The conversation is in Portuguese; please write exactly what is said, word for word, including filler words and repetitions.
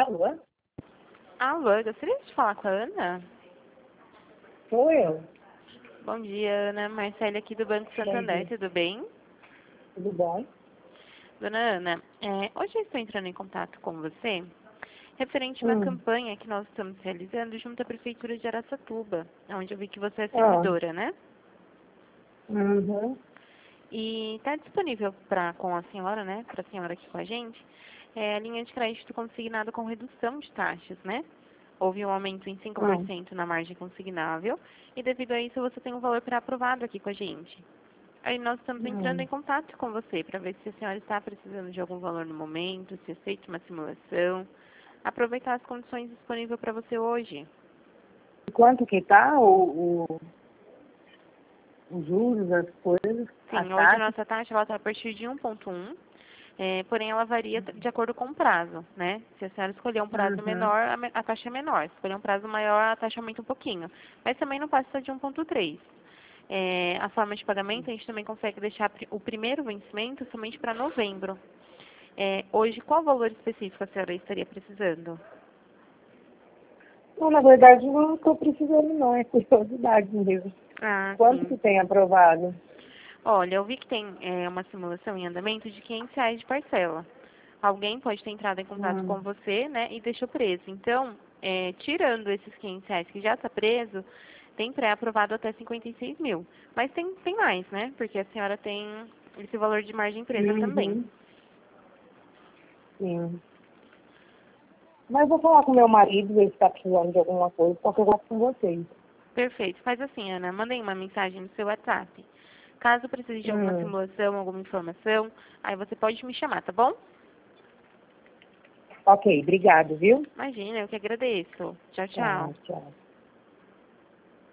Alô? Alô, eu gostaria de falar com a Ana. Sou eu. Bom dia, Ana. Marcela aqui do Banco Santander, tudo bem? Tudo bom? Dona Ana, é, hoje eu estou entrando em contato com você referente a uma Hum. campanha que nós estamos realizando junto à Prefeitura de Araçatuba, onde eu vi que você é Ah. servidora, né? Uhum. E está disponível pra, com a senhora, né, para a senhora aqui com a gente, é, a linha de crédito consignado com redução de taxas, né? Houve um aumento em cinco por Hum. cento na margem consignável e devido a isso você tem um valor pré-aprovado aqui com a gente. Aí nós estamos entrando Hum. em contato com você para ver se a senhora está precisando de algum valor no momento, se aceita uma simulação, aproveitar as condições disponíveis para você hoje. Quanto que tá o, o, os juros, as coisas, Sim, as hoje a taxas? nossa taxa ela está a partir de um ponto um, é, porém ela varia de acordo com o prazo, né? Se a senhora escolher um prazo Uhum. menor, a, me- a taxa é menor. Se escolher um prazo maior, a taxa aumenta um pouquinho. Mas também não passa de um ponto três. É, a forma de pagamento, a gente também consegue deixar pri- o primeiro vencimento somente para novembro. É, hoje, qual valor específico a senhora estaria precisando? Não, na verdade, não estou precisando não, é curiosidade mesmo. Ah, Quanto sim. que tem aprovado? Olha, eu vi que tem é, uma simulação em andamento de quinhentos reais de parcela. Alguém pode ter entrado em contato Hum. com você, né, e deixou preso. Então, é, tirando esses quinhentos reais que já está preso, tem pré-aprovado até cinquenta e seis mil. Mas tem, tem mais, né, porque a senhora tem esse valor de margem presa também. Uhum. Sim. Mas vou falar com meu marido, ver se está precisando de alguma coisa, porque eu gosto com vocês. Perfeito. Faz assim, Ana, mandem uma mensagem no seu WhatsApp. Caso precise de alguma Hum. simulação, alguma informação, aí você pode me chamar, tá bom? Ok, obrigado, viu? Imagina, eu que agradeço. Tchau, tchau. Tchau, tchau.